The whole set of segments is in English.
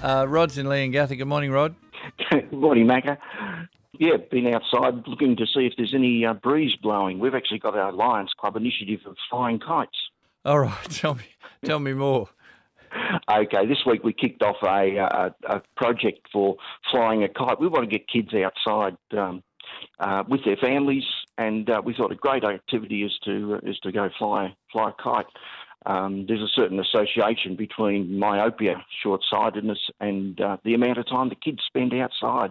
Rod's in Leongatha. Good morning, Rod. Good morning, Macca. Yeah, been outside looking to see if there's any breeze blowing. We've actually got our Lions Club initiative of flying kites. All right, tell me more. Okay, this week we kicked off a project for flying a kite. We want to get kids outside with their families, and we thought a great activity is to go fly a kite. There's a certain association between myopia, short-sightedness, and the amount of time the kids spend outside.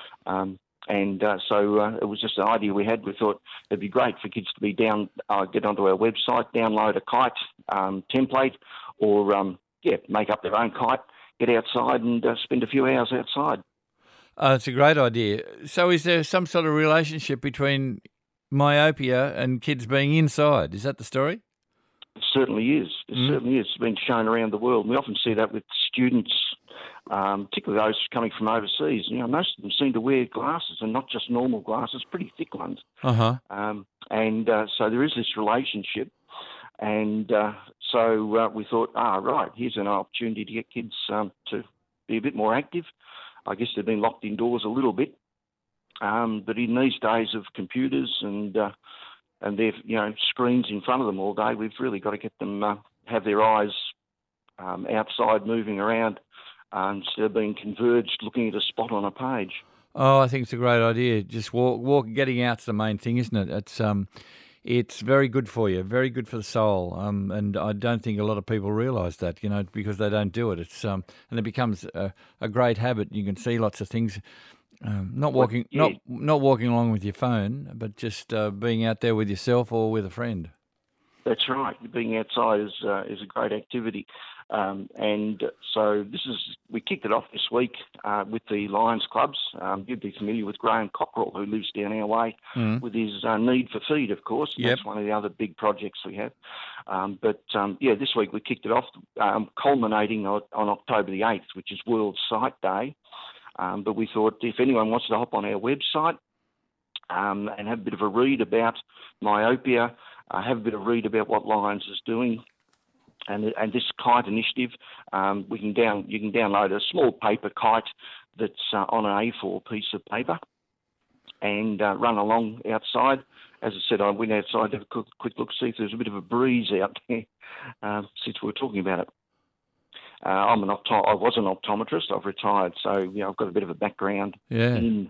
So it was just an idea we had. We thought it'd be great for kids to be get onto our website, download a kite template, or make up their own kite, get outside and spend a few hours outside. It's a great idea. So is there some sort of relationship between myopia and kids being inside? Is that the story? It certainly is. Certainly is. It's been shown around the world. We often see that with students, particularly those coming from overseas. You know, most of them seem to wear glasses, and not just normal glasses, pretty thick ones. Uh-huh. So there is this relationship. And so we thought, right, here's an opportunity to get kids to be a bit more active. I guess they've been locked indoors a little bit. But in these days of computers and their screens in front of them all day, we've really got to get them have their eyes outside, moving around, instead of being converged, looking at a spot on a page. Oh, I think it's a great idea. Just walk, getting out's the main thing, isn't it? It's very good for you, very good for the soul, and I don't think a lot of people realise that, because they don't do it. And it becomes a great habit. You can see lots of things. Not walking along with your phone, but just being out there with yourself or with a friend. That's right. Being outside is a great activity, and so we kicked it off this week with the Lions clubs. You'd be familiar with Graham Cockrell, who lives down our way, with his Need for Feed, of course. Yep. That's one of the other big projects we have. This week we kicked it off, culminating on October the 8th, which is World Sight Day. But we thought if anyone wants to hop on our website and have a bit of a read about myopia, have a bit of read about what Lions is doing, and this kite initiative, you can download a small paper kite that's on an A4 piece of paper and run along outside. As I said, I went outside to have a quick look, see if there's a bit of a breeze out there since we were talking about it. I was an optometrist. I've retired, so I've got a bit of a background in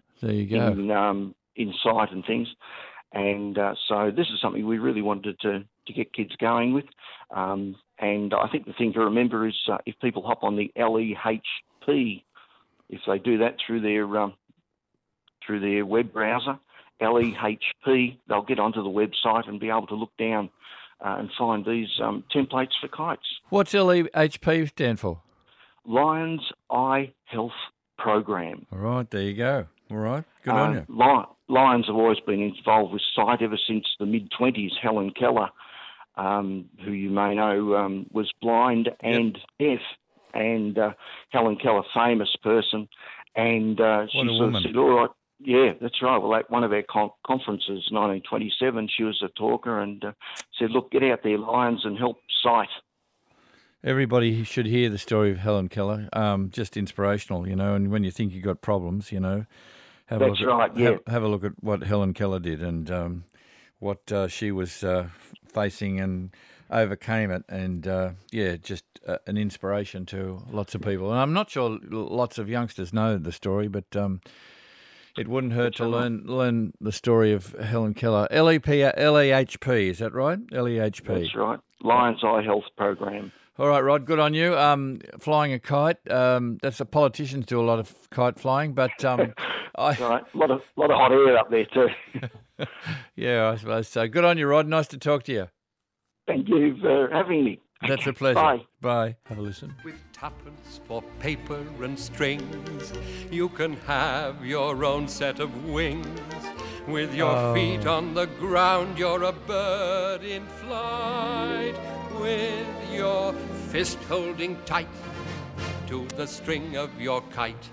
sight and things. And so this is something we really wanted to get kids going with. And I think the thing to remember is if people hop on the LEHP, if they do that through their web browser, LEHP, they'll get onto the website and be able to look down and find these templates for kites. What's LEHP stand for? Lions Eye Health Program. All right, there you go. All right, good on you. Lions have always been involved with sight ever since the mid-20s. Helen Keller, who you may know, was blind and deaf, and Helen Keller, famous person, and she sort of said, all right, yeah, that's right. Well, at one of our conferences, 1927, she was a talker and said, look, get out there, Lions, and help sight. Everybody should hear the story of Helen Keller. Just inspirational, and when you think you've got problems, have a look at what Helen Keller did and what she was facing and overcame it. And, just an inspiration to lots of people. And I'm not sure lots of youngsters know the story, but it wouldn't hurt to learn the story of Helen Keller. LEHP, is that right? LEHP. That's right. Lions Eye Health Program. All right, Rod, good on you. Flying a kite, that's the politicians do a lot of kite flying, but right, a lot of hot air up there too. Yeah, I suppose so. Good on you, Rod. Nice to talk to you. Thank you for having me. That's a pleasure. Bye. Bye. Have a listen. With tuppence for paper and strings, you can have your own set of wings. With your feet on the ground, you're a bird in flight. With your fist holding tight to the string of your kite.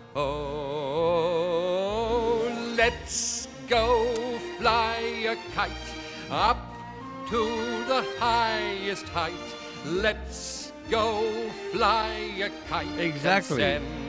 Oh, let's go fly a kite up to the highest height. Let's Go fly a kite. Exactly. And send